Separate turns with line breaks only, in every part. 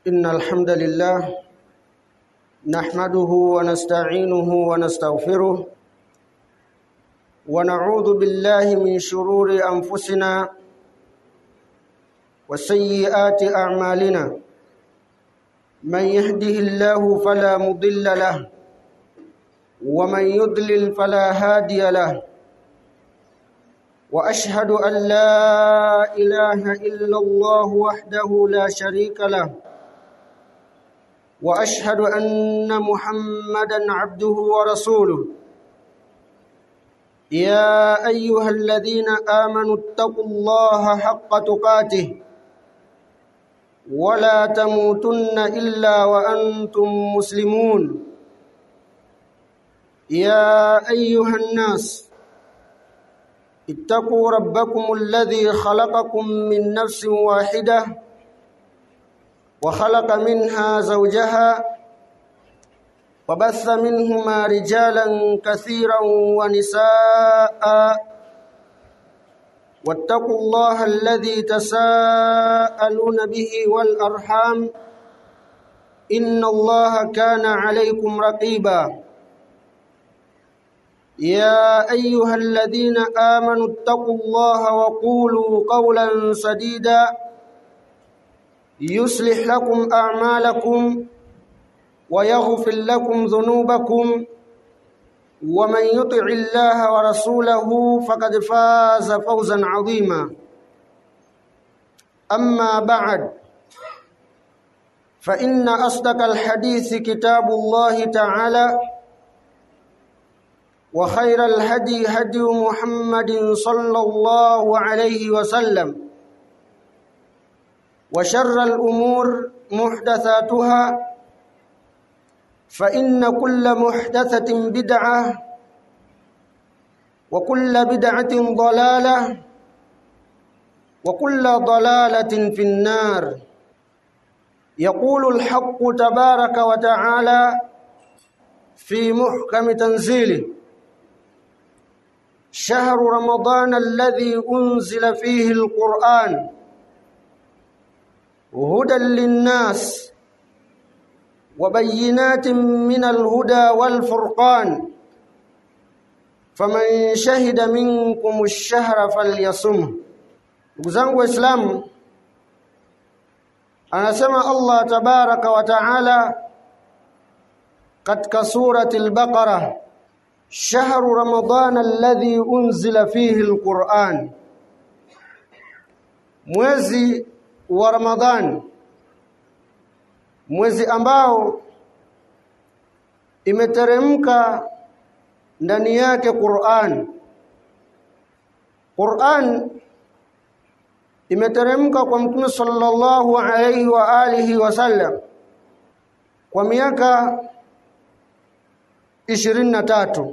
إن الحمد لله نحمده ونستعينه ونستغفره ونعوذ بالله من شرور أنفسنا وسيئات أعمالنا من يهده الله فلا مضل له ومن يضلل فلا هادي له وأشهد أن لا إله إلا الله وحده لا شريك له وأشهد أن محمدًا عبده ورسوله يا أيها الذين آمنوا اتقوا الله حق تقاته ولا تموتن إلا وأنتم مسلمون يا أيها الناس اتقوا ربكم الذي خلقكم من نفس واحدة وخلق منها زوجها وبث منهما رجالا كثيرا ونساء واتقوا الله الذي تساءلون به والأرحام إن الله كان عليكم رقيبا يا أيها الذين آمنوا اتقوا الله وقولوا قولا سديدا يصلح لكم أعمالكم ويغفر لكم ذنوبكم ومن يطع الله ورسوله فقد فاز فوزا عظيما أما بعد فإن أصدق الحديث كتاب الله تعالى وخير الهدي هدي محمد صلى الله عليه وسلم وشر الأمور محدثاتها فإن كل محدثة بدعة وكل بدعة ضلالة وكل ضلالة في النار. يقول الحق تبارك وتعالى في محكم تنزيله شهر رمضان الذي أنزل فيه القرآن هدى للناس وبينات من الهدى والفرقان فمن شهد منكم الشهر فليصمه. Ndugu zangu Waislamu, anasema Allah tabaraka wa taala katika surati al-Baqara shahru ramadana alladhi unzila fihi al-Qur'an, mwezi wa Ramadhani, mwezi ambao imeteremka ndani yake Qur'an. Qur'an imeteremka kwa Mtume sallallahu alayhi wa alihi wasallam kwa miaka 23,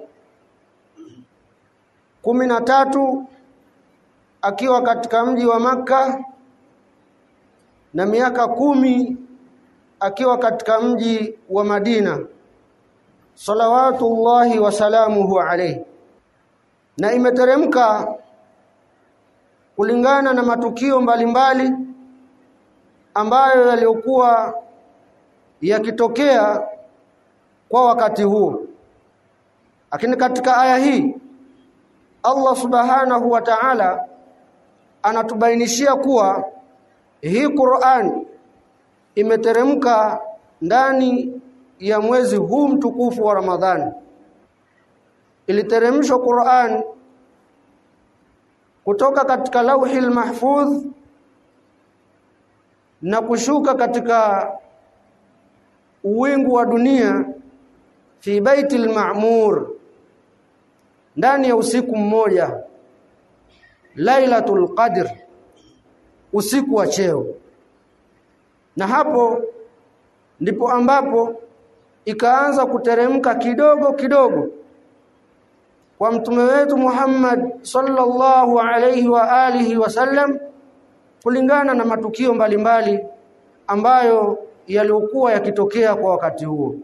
13 akiwa katika mji wa Makka na miaka 10 akiwa katika mji wa Madina salawatullahi wa salamuhu alayhi, na imeteremka kulingana na matukio mbalimbali ambayo yaliokuwa yakitokea kwa wakati huo. Lakini katika aya hii Allah subhanahu wa ta'ala anatubainishia kuwa hii Qur'an imeteremka ndani ya mwezi huu mtukufu wa Ramadhani. Iliteremshwa Qur'an kutoka katika Lauhil Mahfudh na kushuka katika uwingu wa dunia fi Baitil Ma'mur ndani ya usiku mmoja, Lailatul Qadr, usiku wa cheo. Na hapo ndipo ambapo ikaanza kuteremka kidogo kidogo kwa mtume wetu Muhammad sallallahu alayhi wa alihi wasallam kulingana na matukio mbalimbali ambayo yaliokuwa yakitokea kwa wakati huo.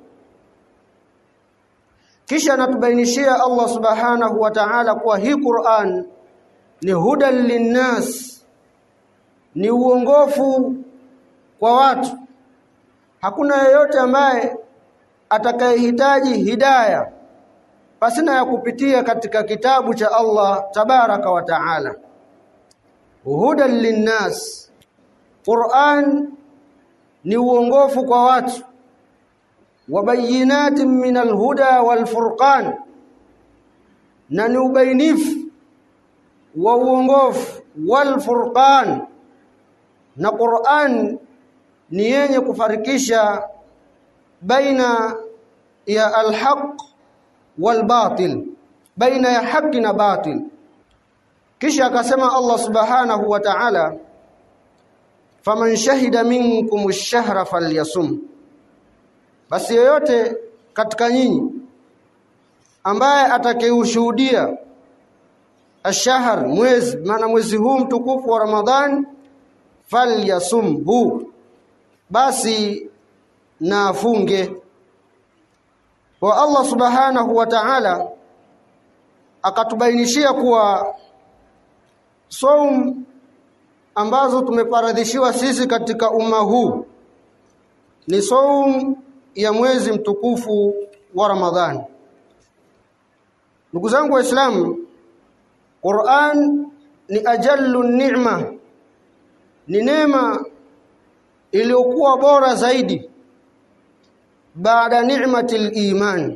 Kisha anatubainishia Allah subhanahu wa ta'ala kwa hii Qur'an ni hudan linnas, ni uongofu kwa watu, Hakuna yeyote ambaye atakayehitaji hidayah pasina ya kupitia katika kitabu cha Allah tabaraka wa taala. Hudan linnas, Qur'an ni uongofu kwa watu, wa bayinatin min alhuda walfurqan, na ni ubainifu wa uongofu walfurqan, na Qur'an ni yenye kufarikisha baina ya alhaq walbatil, baina ya haki na batil. Kisha akasema Allah subhanahu wa ta'ala, faman shahida minkum ash-shahra falyasum, basi yoyote katika nyinyi ambaye atakayeushuhudia ash-shahr, mwezi, maana mwezi huu mtukufu wa Ramadhan, falyasumhu, basi na afunge. Wa Allah subhanahu wa ta'ala akatubainishia kuwa saum ambazo tumefaradhishiwa sisi katika umma huu ni saum ya mwezi mtukufu wa Ramadhani. Ndugu zangu Waislamu, Qur'an ni ajallu ni'ma, ni neema iliyokuwa bora zaidi baada ni'matil iman,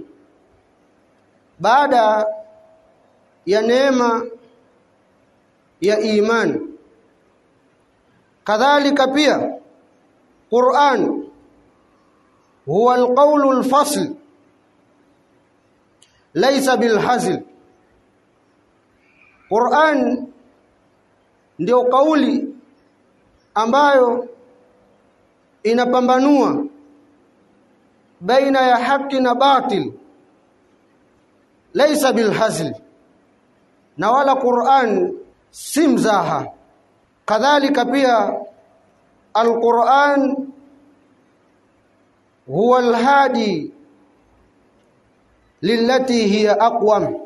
baada ya neema ya iman. Kadhalika pia Qur'an huwa alqawlu alfasl laysa bilhazl. Qur'an ndio kauli ambayo inapambanua baina ya haki na batil, laysa bilhazl, na wala Qur'an si mzaha. Kadhalika pia alquran huwa alhadi lillati hiya aqwam.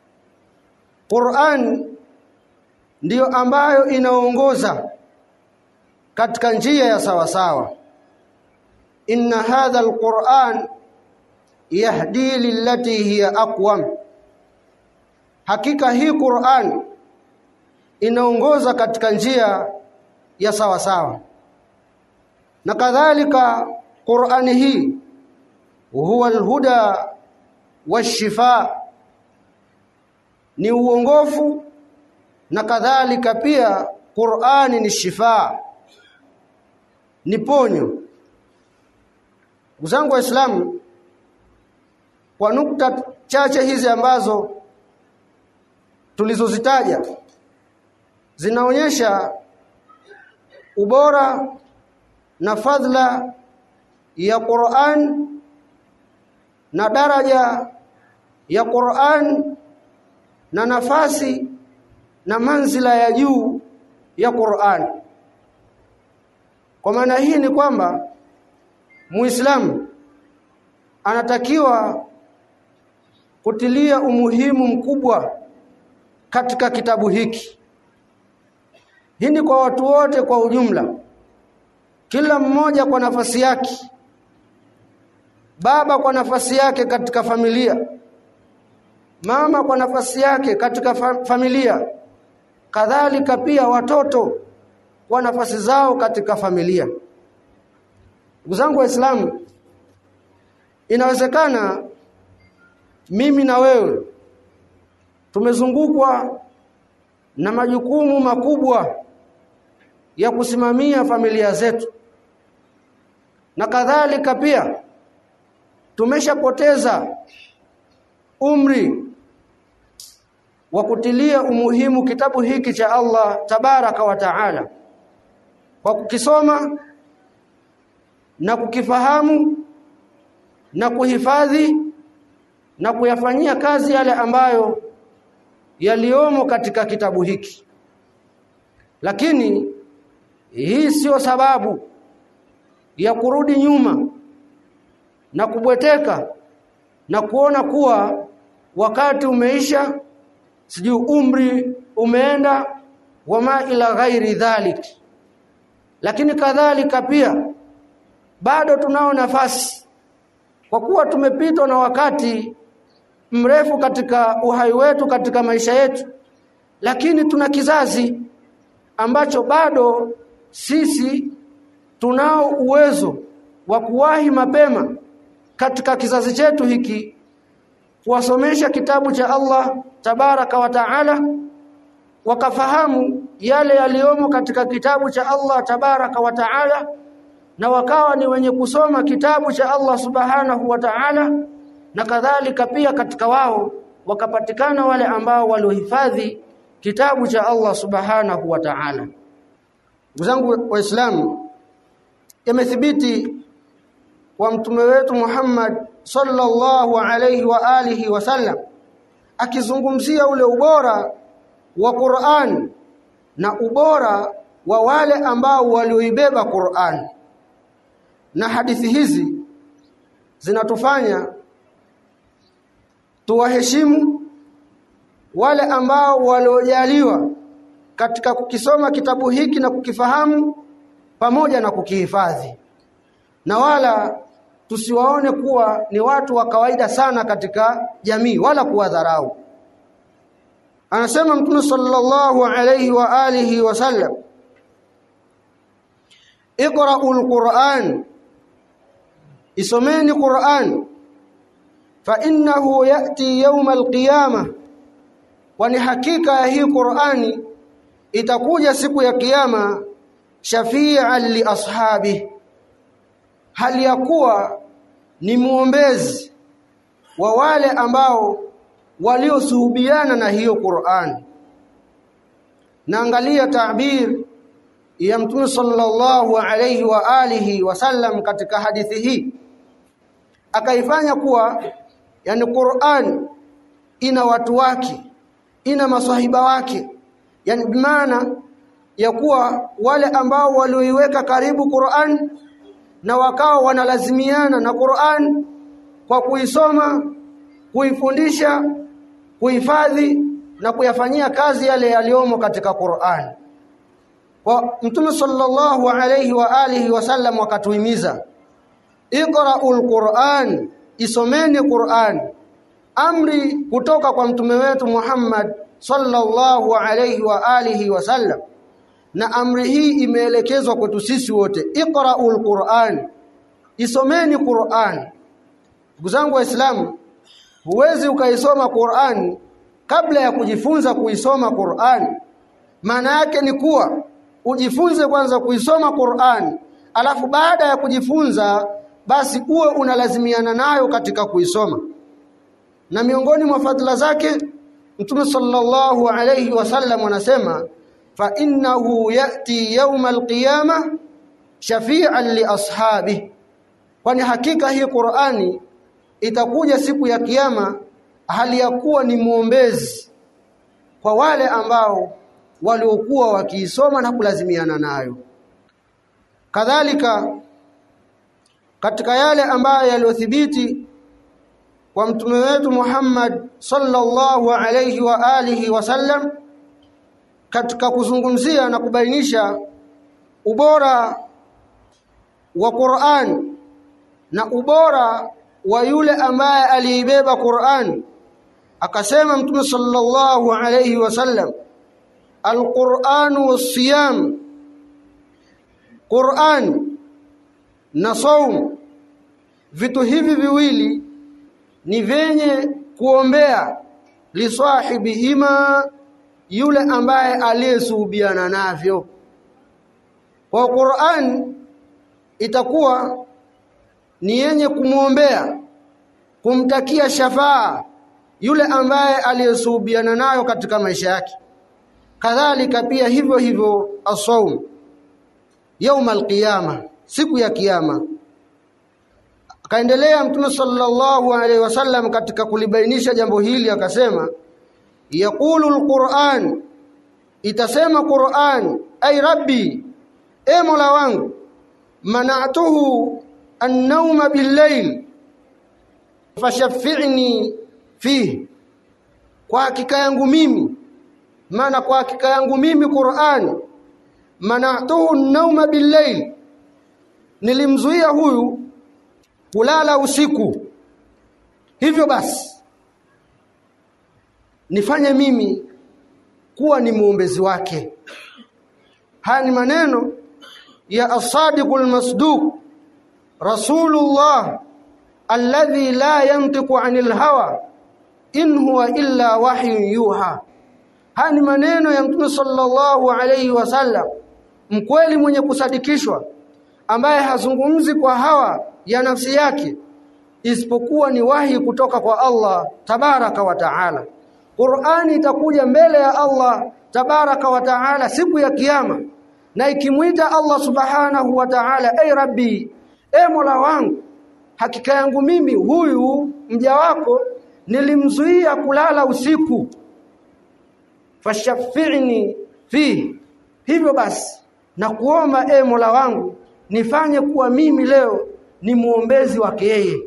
Qur'an ndiyo ambayo inaongoza katika njia ya sawa sawa. Inna hadha alquran yahdi lillati hiya aqwam, hakika hii Qur'an inaongoza katika njia ya sawa sawa. Na kadhalika Qur'ani hii huwa alhuda washifa, ni uongofu, na kadhalika pia Qur'ani ni shifa, ni ponyo. Ndugu zangu Waislamu, kwa nukta chache hizi ambazo tulizozitaja zinaonyesha ubora na fadhila ya Qur'an na daraja ya Qur'an na nafasi na manzila ya juu ya Qur'an. Kwa maana hii ni kwamba Muislamu anatakiwa kutilia umuhimu mkubwa katika kitabu hiki. Hii ni kwa watu wote kwa ujumla, kila mmoja kwa nafasi yake. Baba kwa nafasi yake katika familia, mama kwa nafasi yake katika familia, kadhalika pia watoto kwa nafasi zao katika familia. Ndugu zangu Waislamu, inawezekana mimi na wewe tumezungukwa na majukumu makubwa ya kusimamia familia zetu, na kadhalika pia tumeshapoteza umri wa kutilia umuhimu kitabu hiki cha Allah tabaraka wa taala, kwa kukisoma na kukifahamu na kuhifadhi na kuyafanyia kazi yale ambayo yaliomo katika kitabu hiki. Lakini hii sio sababu ya kurudi nyuma na kubweteka na kuona kuwa wakati umeisha, sijui umri umeenda, wama ila ghairi dhalik. Lakini kadhalika pia bado tunao nafasi, kwa kuwa tumepitwa na wakati mrefu katika uhai wetu, katika maisha yetu, lakini tuna kizazi ambacho bado sisi tunao uwezo wa kuwahi mapema katika kizazi chetu hiki, kuwasomesha kitabu cha Allah tabaraka wa taala, wakafahamu yale yaliyomo katika kitabu cha Allah tabaraka wa taala, na wakawa ni wenye kusoma kitabu cha Allah subhanahu wa ta'ala, na kadhalika pia katika wao wakapatikana wale ambao waliohifadhi kitabu cha Allah subhanahu wa ta'ala. Ndugu zangu Waislamu, imethibiti kwa mtume wetu Muhammad sallallahu alayhi wa alihi wasallam akizungumzia ule ubora wa Qur'an na ubora wa wale ambao walioibeba Qur'an. Na hadithi hizi zinatufanya tuwaheshimu wale ambao waliojaliwa katika kukisoma kitabu hiki na kukifahamu pamoja na kukihifadhi, na wala tusiwaone kuwa ni watu wa kawaida sana katika jamii wala kuwadharau. Anasema Mtume sallallahu alayhi wa alihi wasallam, iqra'ul Qur'an, isomeni Qur'an, fa innahu yati yawm al-qiyamah, kwani hakika ya hii Qur'ani itakuja siku ya kiyama, shafi'an li ashabi, hali ya kuwa ni muombezi wa wale ambao waliosuhubiana na hiyo Qur'an. Na angalia ta'bir ya Mtume sallallahu alayhi wa alihi wasallam katika hadithi hii, akaifanya kuwa yani Qur'an ina watu wake, ina masahiba wake, yani bimaana ya kuwa wale ambao walioiweka karibu Qur'an na wakao wanalazimiana na Qur'an kwa kuisoma, kuifundisha, kuhifadhi na kuyafanyia kazi yale yaliyomo katika Qur'an. Kwa Mtume sallallahu alayhi wa alihi wasallam wakatuhimiza, iqra'ul Qur'an, isomeni Qur'an, amri kutoka kwa mtume wetu Muhammad sallallahu alayhi wa alihi wasallam, na amri hii imeelekezwa kwetu sisi wote. Iqra'ul Qur'an, isomeni Qur'an. Ndugu zangu Waislamu, huwezi ukaisoma Qur'an kabla ya kujifunza kuisoma Qur'an. Maana yake ni kuwa ujifunze kwanza kuisoma Qur'an, alafu baada ya kujifunza basi uwe unalazimiana nayo katika kuisoma. Na miongoni mwa fadhila zake Mtume sallallahu alayhi wasallam anasema, fa innahu yati yawmal qiyamah shafi'an li ashabi, kwani hakika hii Qur'ani itakuja siku ya kiyama hali ya kuwa ni muombezi kwa wale ambao waliokuwa wakiisoma na kulazimiana nayo. Kadhalika katika yale ambayo yaliothibiti kwa mtume wetu Muhammad sallallahu alayhi wa alihi wasallam katika kuzungumzia na kubainisha ubora wa Qur'an na ubora wa yule ambaye aliibeba Qur'an, akasema mtume sallallahu alayhi wasallam, al-Qur'anu was-siyam, Qur'an na saum, vitu hivi viwili ni venye kuombea liswahibihima, yule ambaye aliyesuhubiana navyo. Kwa Qur'an itakuwa ni yenye kumuombea, kumtakia shafaa yule ambaye aliyesuhubiana nayo katika maisha yake. Kadhalika pia hivyo hivyo as-saum يوم القيامة, siku ya kiyama. Akaendelea mtume sallallahu alaihi wasallam katika kulibainisha jambo hili akasema, yaqulu al-Qur'an, itasema Qur'an, ay rabbi, e mola wangu, mana'tuhu an-nawma bil-layl fashaffi'ni fihi, kwa hakika yangu mimi, maana kwa hakika yangu mimi Qur'an, mana'tuhu an-nawma bil-layl, nilimzuia huyu kulala usiku, hivyo basi nifanye mimi kuwa ni muombezi wake. Haya ni maneno ya as-sadiqul masduq Rasulullah alladhi la yantiqu 'anil hawa in huwa illa wahyun yuha. Haya ni maneno ya Mtume sallallahu alayhi wasallam, mkweli mwenye kusadikishwa, ambaye hazungumzi kwa hawa ya nafsi yake, isipokuwa ni wahi kutoka kwa Allah tabaraka wa taala. Qur'ani itakuja mbele ya Allah tabaraka wa taala siku ya kiyama, na ikimuita Allah subhanahu wa ta'ala, ay rabbi, Mola wangu, hakika yangu mimi huyu mja wako nilimzuia kulala usiku, fashaffi'ni fi, hivyo basi na kuomba Mola wangu nifanye kuwa mimi leo ni muombezi wake yeye.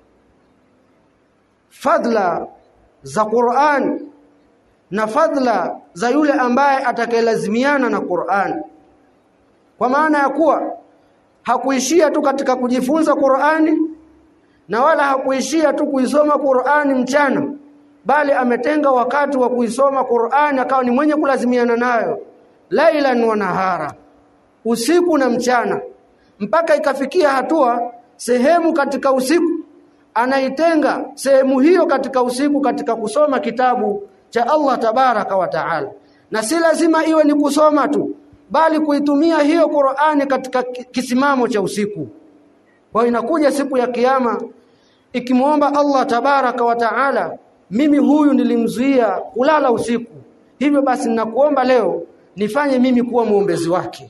Fadla za Qur'an na fadla za yule ambaye atakayelazimiana na Qur'an, kwa maana ya kuwa hakuishia tu katika kujifunza Qur'ani na wala hakuishia tu kuisoma Qur'ani mchana, bali ametenga wakati wa kuisoma Qur'ani akawa ni mwenye kulazimiana nayo lailan wa nahara, usiku na mchana, mpaka ikafikia hatua sehemu katika usiku anaitenga sehemu hiyo katika usiku katika kusoma kitabu cha Allah tabaraka wa taala. Na si lazima iwe ni kusoma tu, bali kuitumia hiyo Qur'ani katika kisimamo cha usiku. Kwa inakuja siku ya kiyama ikimuomba Allah tabaraka wa taala, mimi huyu nilimzuia kulala usiku, hivyo basi ninakuomba leo nifanye mimi kuwa muombezi wake.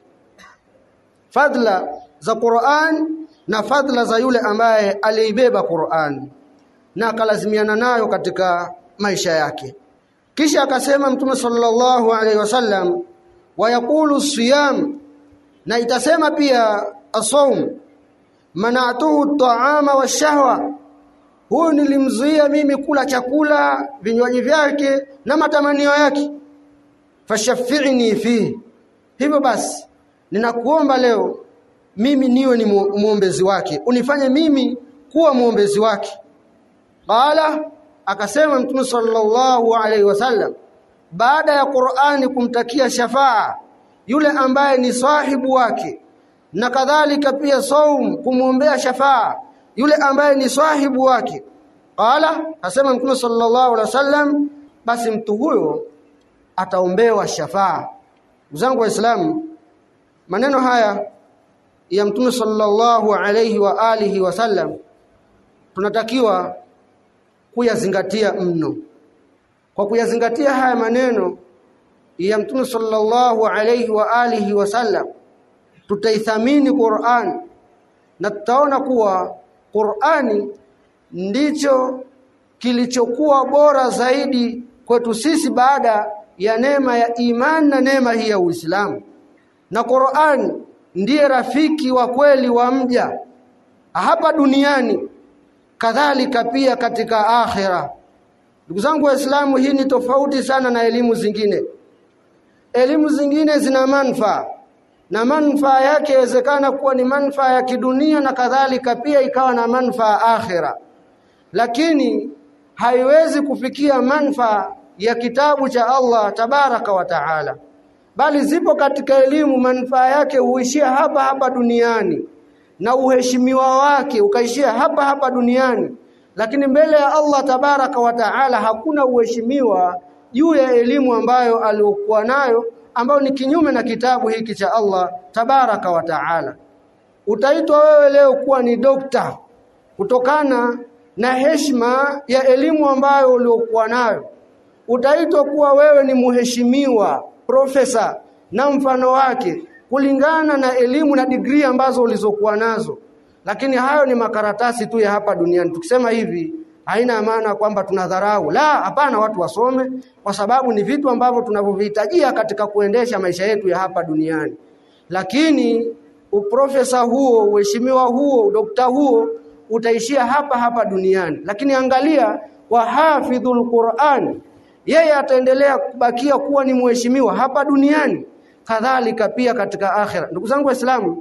Fadla za Qur'an na fadla za yule ambaye aliibeba Qur'an na akalazimiana nayo katika maisha yake. Kisha akasema Mtume sallallahu alaihi wasallam, wa yaqulu siyam, na itasema pia as-sawm, mana'tuhu at-ta'ama wash-shahwa, huyu nilimzuia mimi kula chakula, vinywaji vyake na matamanio yake, fashaffi'ni fi, hivyo basi ninakuomba leo mimi niwe ni muombezi wake, unifanye mimi kuwa muombezi wake. Qala, akasema Mtume sallallahu alaihi wasallam, baada ya Qur'ani kumtakia shafaa yule ambaye ni sahibu wake, na kadhalika pia saum kumuombea shafaa yule ambaye ni sahibu wake. Qala, akasema Mtume sallallahu alaihi wasallam, basi mtu huyo ataombewa shafaa. Uzangu wa Islamu, maneno haya ya Mtume sallallahu alayhi wa alihi wasallam tunatakiwa kuyazingatia mno. Kwa kuyazingatia haya maneno ya Mtume sallallahu alayhi wa alihi wasallam, tutaithamini Qur'an na tutaona kuwa Qur'ani ndicho kilichokuwa bora zaidi kwetu sisi baada ya neema ya imani na neema hii ya Uislamu. Na Qur'an ndiye rafiki wa kweli wa mja hapa duniani, kadhalika pia katika akhira. Ndugu zangu Waislamu, hii ni tofauti sana na elimu zingine. Elimu zingine zina manufaa, na manufaa yake inawezekana kuwa ni manufaa ya kidunia na kadhalika pia ikawa na manufaa akhira, lakini haiwezi kufikia manufaa ya kitabu cha Allah tabaraka wa taala. Bali zipo katika elimu manufaa yake huishia hapa hapa duniani na uheshimiwa wake ukaishia hapa hapa duniani, lakini mbele ya Allah tabaraka wa taala hakuna uheshimiwa juu ya elimu ambayo aliokuwa nayo, ambayo ni kinyume na kitabu hiki cha Allah tabaraka wa taala. Utaitwa wewe leo kuwa ni dokta kutokana na heshima ya elimu ambayo uliokuwa nayo. Utaitwa kuwa wewe ni muheshimiwa, profesa na mfano wake, kulingana na elimu na degree ambazo ulizokuwa nazo. Lakini hayo ni makaratasi tu ya hapa duniani. Tukisema hivi haina maana kwamba tunadharau. La, hapana, watu wasome kwa sababu ni vitu ambavyo tunavyovihitajia katika kuendesha maisha yetu ya hapa duniani. Lakini uprofesa huo, uheshimiwa huo, dokta huo utaishia hapa hapa duniani. Lakini angalia kwa hafidhul Qur'an, yeye ataendelea kubakia kuwa ni mheshimiwa hapa duniani, kadhalika pia katika akhira. Ndugu zangu Waislamu,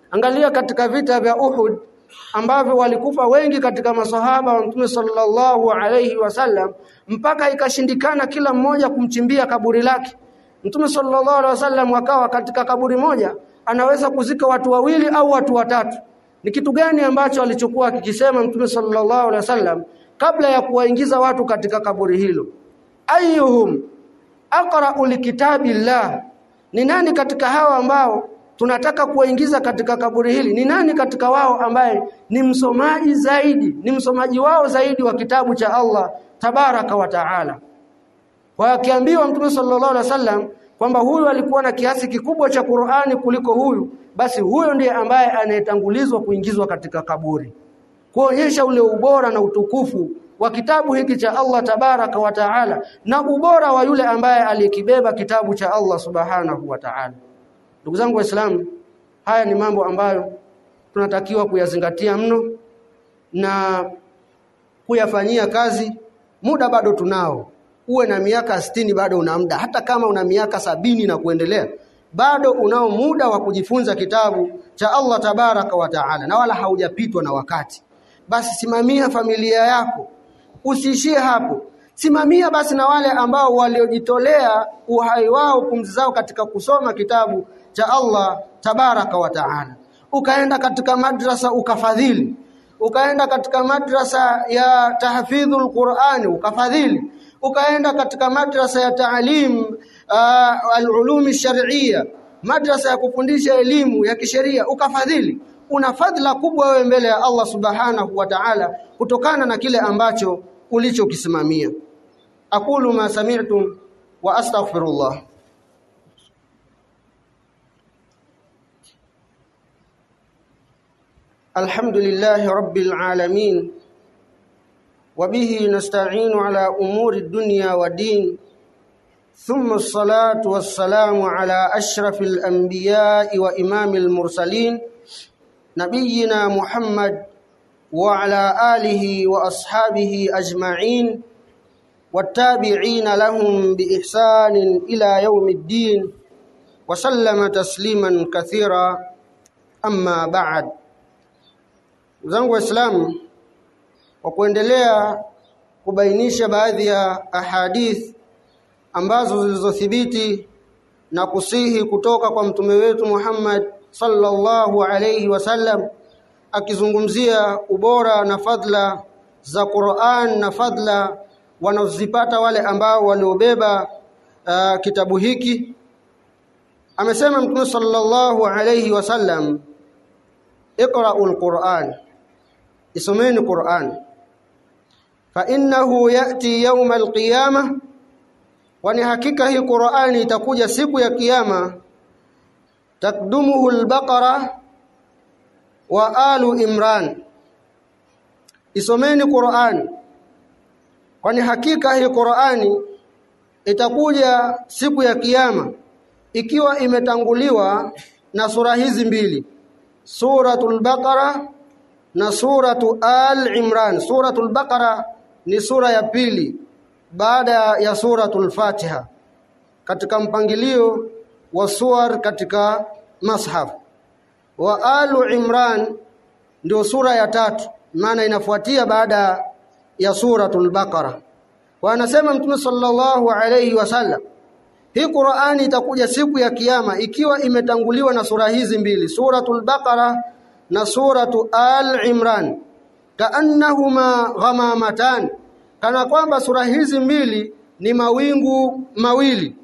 Angalia katika vita vya Uhud ambavyo walikufa wengi katika masahaba wa Mtume sallallahu alayhi wasallam, mpaka ikashindikana kila mmoja kumchimbia kaburi lake. Mtume sallallahu alayhi wasallam akawa katika kaburi moja anaweza kuzika watu wawili au watu watatu. Ni kitu gani ambacho alichokuwa akikisema Mtume sallallahu alayhi wasallam kabla ya kuwaingiza watu katika kaburi hilo? Ayyuhum aqra'u likitabillah, ni nani katika hawa ambao tunataka kuwaingiza katika kaburi hili, ni nani katika wao ambaye ni msomaji zaidi, ni msomaji wao zaidi wa kitabu cha Allah tabaraka wa taala? Kwa akiambiwa Mtume sallallahu alaihi wasallam kwamba huyu alikuwa na kiasi kikubwa cha Qur'ani kuliko huyu, basi huyo ndiye ambaye anayetangulizwa kuingizwa katika kaburi, kuonyesha ule ubora na utukufu wa kitabu hiki cha Allah tabaraka wa taala na ubora wa yule ambaye alikibeba kitabu cha Allah subhanahu wa taala. Ndugu zangu Waislamu, haya ni mambo ambayo tunatakiwa kuyazingatia mno na kuyafanyia kazi. Muda bado tunao. Uwe na miaka 60 bado una muda, hata kama una miaka 70 na kuendelea, bado unao muda wa kujifunza kitabu cha Allah tabaraka wa taala, na wala haujapitwa na wakati. Basi simamia familia yako, usiishie hapo. Simamia basi na wale ambao waliojitolea uhai wao, pumzi zao katika kusoma kitabu cha Allah tabaraka wa taala. Ukaenda katika madrasa ukafadhili, ukaenda katika madrasa ya tahfidhul Qur'ani ukafadhili, ukaenda katika madrasa ya taalim al-ulum ash-shar'iyya, madrasa ya kufundisha elimu ya kisheria ukafadhili. Una fadhila kubwa wewe mbele ya Allah subhanahu wa ta'ala kutokana na kile ambacho ulichokisimamia. Aqulu ma sami'tum wa astaghfirullah. Alhamdulillahi rabbil alamin, wa bihi nasta'inu ala umuri dunya wa din, thumma as-salatu was-salamu ala ashrafil anbiya'i wa imamil mursalin, nabiyyina Muhammad wa ala alihi wa ashabihi ajma'in wattabi'ina lahum biihsanin ila yawmiddin wa sallama tasliman kathira, amma ba'd. Zangu Waislamu, kwa kuendelea kubainisha baadhi ya ahadith ambazo zilizothibiti na kusihi kutoka kwa mtume wetu Muhammad sallallahu alayhi wasallam, akizungumzia ubora na fadla za Qur'an na fadla wanazipata wale ambao waliobeba kitabu hiki. Amesema mtume sallallahu alayhi wasallam, iqra'ul Qur'an, isomeni Qur'an, fa innahu ya'ti yawmal qiyamah, wani hakika hii Qur'ani itakuja siku ya kiyama, takdumuhu al-Baqara wa alu Imran. Isomeni Qur'an, kwani hakika hii Qur'ani itakuja siku ya kiyama ikiwa imetanguliwa na sura hizi mbili, suratul Baqara na suratu Al-Imran. Suratul Baqara ni sura ya pili baada ya suratul Fatiha katika mpangilio wa suwar katika mashaf, wa Al-Imran ndio sura ya tatu, maana inafuatia baada ya suratul Baqara. Wa anasema mtume sallallahu alayhi wasallam, hii Qur'ani itakuja siku ya kiyama ikiwa imetanguliwa na sura hizi mbili, suratul Baqara na suratu Al-Imran, kaannahuma ghamamatan, kana kwamba sura hizi mbili ni mawingu mawili,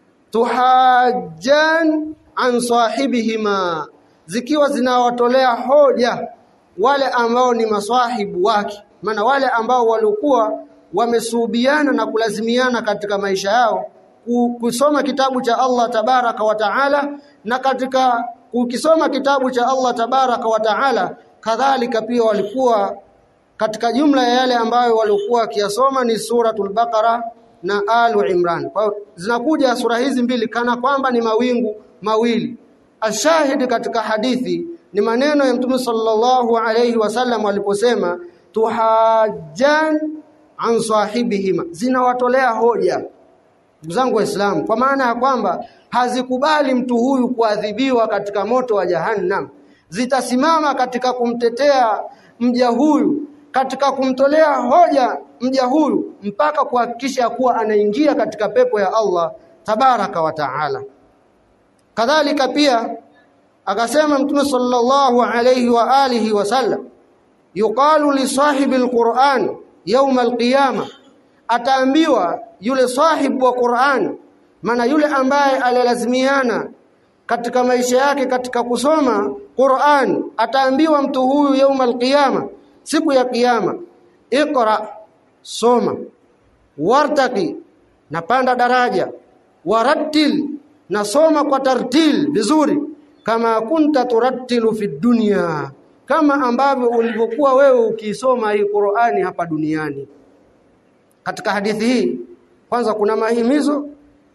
tuhajjan an sahibihima, zikiwa zinawatolea hoja wale ambao ni maswahibu wake, maana wale ambao walikuwa wamesuhubiana na kulazimiana katika maisha yao kusoma kitabu cha Allah tabaraka wa taala, na katika ukisoma kitabu cha Allah tabaraka wa taala kadhalika pia walikuwa katika jumla ya yale ambayo walikuwa kiasoma ni suratul Baqara na Al-Imran. Kwa zinakuja sura hizi mbili kana kwamba ni mawingu mawili. Ashahidi katika hadithi ni maneno ya Mtume sallallahu alayhi wasallam aliposema, tuhajjan an sahibihima, zinawatolea hoja. Ndugu zangu Waislamu, kwa maana ya kwamba hazikubali mtu huyu kuadhibiwa katika moto wa Jahannam, zitasimama katika kumtetea mja huyu, katika kumtolea hoja mja huyu, mpaka kuhakikisha kuwa anaingia katika pepo ya Allah tabaraka wa taala. Kadhalika pia akasema Mtume sallallahu alayhi wa alihi wasallam, yuqalu li sahibil Qur'an yawm al-qiyama, ataambiwa yule sahibu wa Qur'an, maana yule ambaye alilazimiana katika maisha yake katika kusoma Qur'an, ataambiwa mtu huyu yawm al-qiyama, siku ya kiyama, iqra, soma, wartaqi, na panda daraja, warattil, na soma kwa tartil vizuri, kama kunta turattilu fi dunya, kama ambavyo ulivyokuwa wewe ukisoma hii Qur'ani hapa duniani. Katika hadithi hii kwanza kuna mahimizo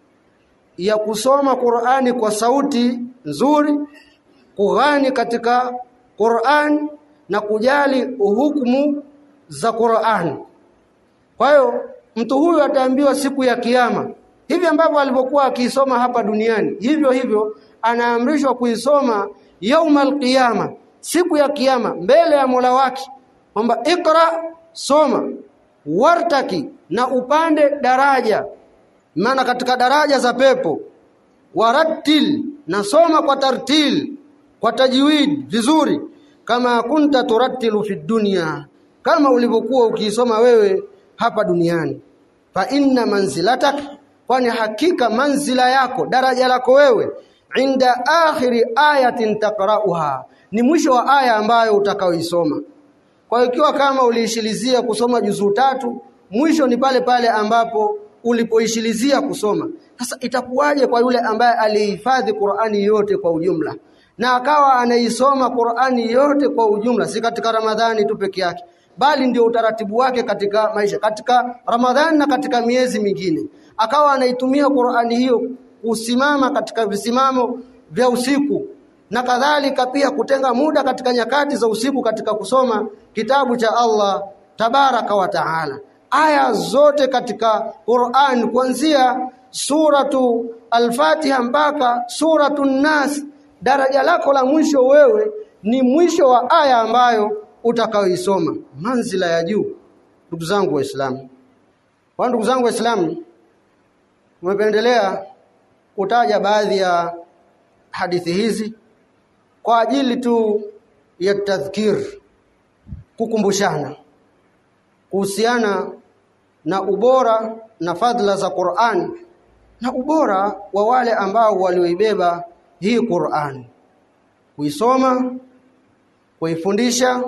ya kusoma Qur'ani kwa sauti nzuri, kughani katika Qur'an na kujali hukumu za Qur'an. Kwa hiyo mtu huyu ataambiwa siku ya kiyama, hivi ambavyo alivyokuwa akisoma hapa duniani, hivyo hivyo anaamrishwa kuisoma yaumal qiyama, siku ya kiyama, mbele ya Mola wake, kwamba ikra, soma, wartaki, na upande daraja, maana katika daraja za pepo, warattil, na soma kwa tartil, kwa tajwid vizuri, kama kunta turattilu fi dunya, kama ulivyokuwa ukisoma wewe hapa duniani. Fa inna manzilatak, kwani hakika manzila yako, daraja lako wewe, inda akhiri ayatin taqra'uha, ni mwisho wa aya ambayo utakaoisoma. Kwa hiyo ikiwa kama uliishilizia kusoma juzuu 3, mwisho ni pale pale ambapo ulipoishilizia kusoma. Sasa itakuwaje kwa yule ambaye alihifadhi Qur'ani yote kwa ujumla na akawa anaisoma Qur'ani yote kwa ujumla, si katika Ramadhani tu peke yake, bali ndio utaratibu wake katika maisha, katika Ramadhani na katika miezi mingine, akawa anaitumia Qur'ani hiyo kusimama katika visimamo vya usiku, na kadhalika pia kutenga muda katika nyakati za usiku katika kusoma kitabu cha Allah tabaraka wa taala. Aya zote katika Qur'an, kuanzia suratu al-Fatiha mpaka suratu Nas, daraja lako la mwisho wewe ni mwisho wa aya ambayo utakaoisoma, manzila ya juu. Ndugu zangu Waislamu, ndugu zangu Waislamu, tumependelea kutaja baadhi ya hadithi hizi kwa ajili tu ya tadhkir, kukumbushana kuhusiana na ubora na fadhila za Qur'an na ubora wa wale ambao walioibeba hii Qur'an, kuisoma, kuifundisha,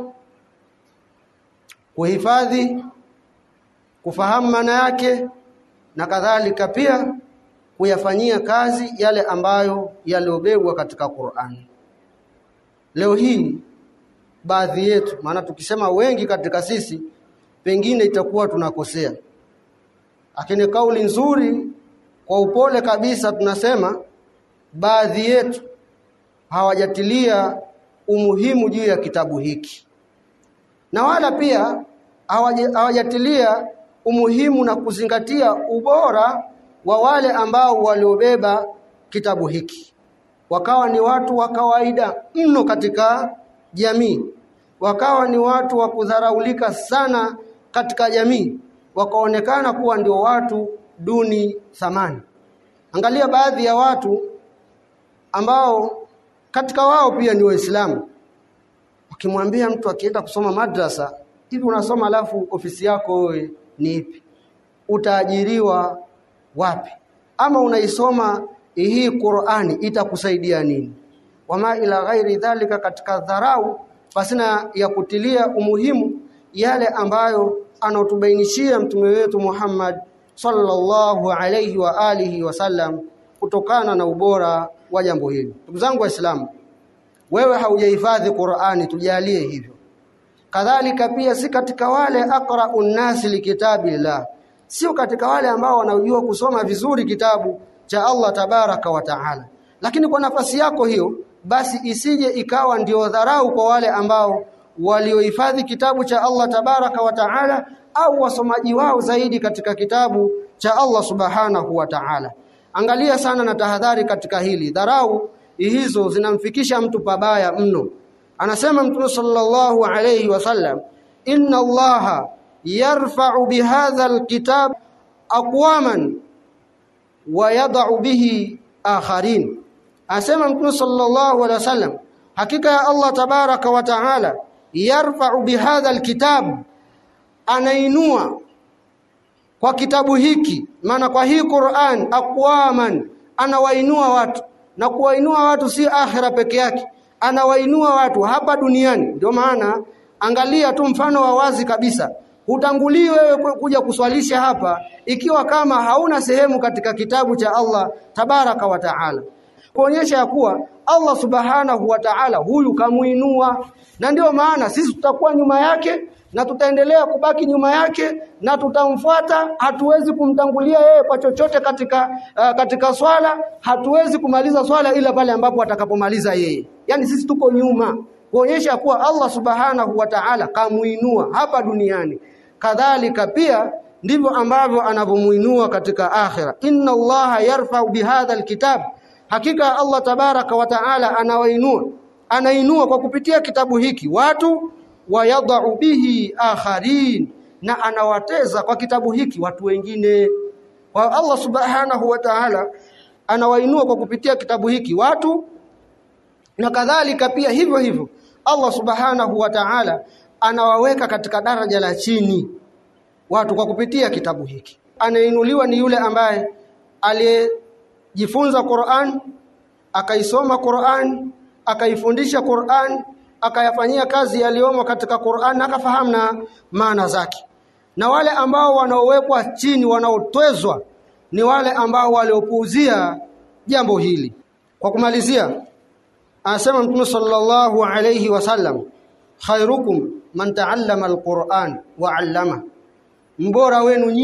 kuhifadhi, kufahamu maana yake, na kadhalika pia kuyafanyia kazi yale ambayo yaliobebwa katika Qur'an. Leo hii baadhi yetu, maana tukisema wengi katika sisi pengine itakuwa tunakosea, lakini kauli nzuri kwa upole kabisa tunasema baadhi yetu hawajatilia umuhimu juu ya kitabu hiki, na wala pia hawajatilia umuhimu na kuzingatia ubora wa wale ambao waliobeba kitabu hiki. Wakawa ni watu wa kawaida mno katika jamii, wakawa ni watu wa kudharaulika sana katika jamii, wakaonekana kuwa ndio watu duni thamani. Angalia baadhi ya watu ambao katika wao pia ni Waislamu, ukimwambia mtu akienda kusoma madrasa, hivi unasoma alafu ofisi yako wewe ni ipi? Utaajiriwa wapi? Ama unaisoma hii Qur'ani itakusaidia nini? Wama ila ghairi dhalika, katika dharau pasina ya kutilia umuhimu yale ambayo anatubainishia mtume wetu Muhammad sallallahu alayhi wa alihi wasallam kutokana na ubora wa jambo hili. Ndugu zangu Waislamu, wewe haujahifadhi Qur'ani, tujalie hivyo. Kadhalika pia si katika wale aqra'un nasi likitabillah, sio katika wale ambao wanaojua kusoma vizuri kitabu cha Allah tabaraka wa taala. Lakini kwa nafasi yako hiyo, basi isije ikawa ndio dharau kwa wale ambao waliohifadhi kitabu cha Allah tabaraka wa taala, au wasomaji wao zaidi katika kitabu cha Allah subhanahu wa taala. Angalia sana na tahadhari katika hili. Dharau hizo zinamfikisha mtu pabaya mno. Anasema Mtume sallallahu alayhi wasallam, inna Allaha yarfa'u bihadha alkitab aqwaman wa yad'u bihi akharin. Anasema Mtume sallallahu alayhi wasallam, hakika ya Allah tabaraka wa taala yarfa'u bihadha alkitab, anainua kwa kitabu hiki, maana kwa hii Qur'an, aqwaman, anawainua watu. Na kuwainua watu si akhira peke yake, anawainua watu hapa duniani. Ndio maana angalia tu mfano wa wazi kabisa, hutangulii wewe kuja kuswalisha hapa ikiwa kama hauna sehemu katika kitabu cha Allah tabaraka wa taala, kuonyesha ya kuwa Allah subhanahu wa ta'ala huyu kamuinua. Na ndio maana sisi tutakuwa nyuma yake na tutaendelea kubaki nyuma yake na tutamfuata. Hatuwezi kumtangulia yeye kwa chochote katika swala, hatuwezi kumaliza swala ila pale ambapo atakapomaliza yeye. Yani sisi tuko nyuma, kuonyesha kuwa Allah subhanahu wa ta'ala kamuinua hapa duniani. Kadhalika pia ndivyo ambavyo anavomuinua katika akhira. Inna Allaha yarfa'u bihadha alkitab, hakika Allah tabaraka wa taala anainua kwa kupitia kitabu hiki watu, wa yad'u bihi akharin, na anawateza kwa kitabu hiki watu wengine. Wa Allah subhanahu wa taala anawainua kwa kupitia kitabu hiki watu, na kadhalika pia hivyo hivyo Allah subhanahu wa taala anawaweka katika daraja la chini watu kwa kupitia kitabu hiki. Anainuliwa ni yule ambaye aliyejifunza Qur'an, akaisoma Qur'an, akaifundisha Qur'an, akayafanyia kazi yaliyomo katika Qur'an, akafahamu na maana zake. Na wale ambao wanaowekwa chini, wanaotwezwa, ni wale ambao waliopuuzia jambo hili. Kwa kumalizia, anasema Mtume sallallahu alayhi wasallam, khairukum man ta'allama alquran wa 'allama, mbora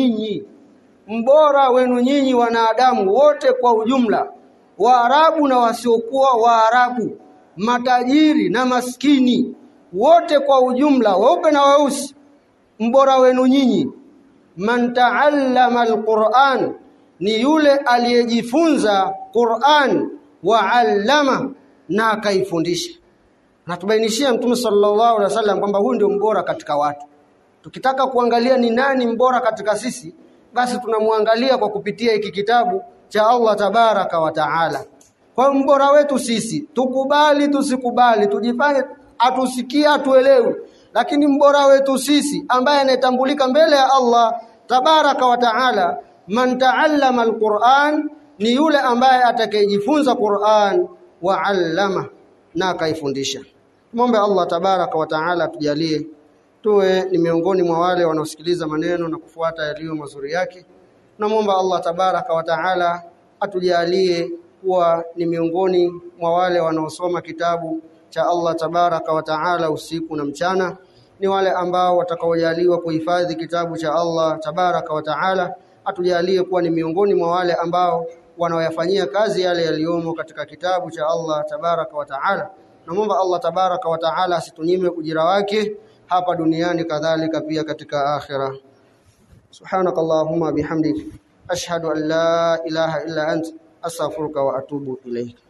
wenu nyinyi wanadamu wote kwa ujumla, Waarabu na wasiokuwa Waarabu, matajiri na maskini, wote kwa ujumla, weupe na weusi, mbora wenu nyinyi man ta'allama alquran, ni yule aliyejifunza Qur'an, wa 'allama, na akaifundisha. Na tubainishia Mtume sallallahu alaihi wasallam kwamba huyu ndio mbora katika watu. Tukitaka kuangalia ni nani mbora katika sisi, basi tunamwangalia kwa kupitia hiki kitabu cha Allah tabaraka wa taala. Kwa mbora wetu sisi, tukubali tusikubali, tujifanye atusikia atuelewe, lakini mbora wetu sisi ambaye anatambulika mbele ya Allah tabaraka wa taala, man ta'allama alquran, ni yule ambaye atakayejifunza Qur'an wa 'allama, na akaifundisha. Muombe Allah tabaraka wa taala tujalie tuwe ni miongoni mwa wale wanaosikiliza maneno na kufuata yaliyo mazuri yake. Namuomba Allah tabaraka wa taala atujalie kuwa ni miongoni mwa wale wanaosoma kitabu cha Allah tabaraka wa taala usiku na mchana, ni wale ambao watakaojaliwa kuhifadhi kitabu cha Allah tabaraka wa taala. Atujalie kuwa ni miongoni mwa wale ambao wanaoyafanyia kazi yale yaliyomo katika kitabu cha Allah tabaraka wa taala. Namuomba Allah tabaraka wa taala asitunyime ujira wake hapa duniani, kadhalika pia katika akhira. Subhanakallahumma bihamdik, ashhadu an la ilaha illa ant, astaghfiruka wa atubu ilayk.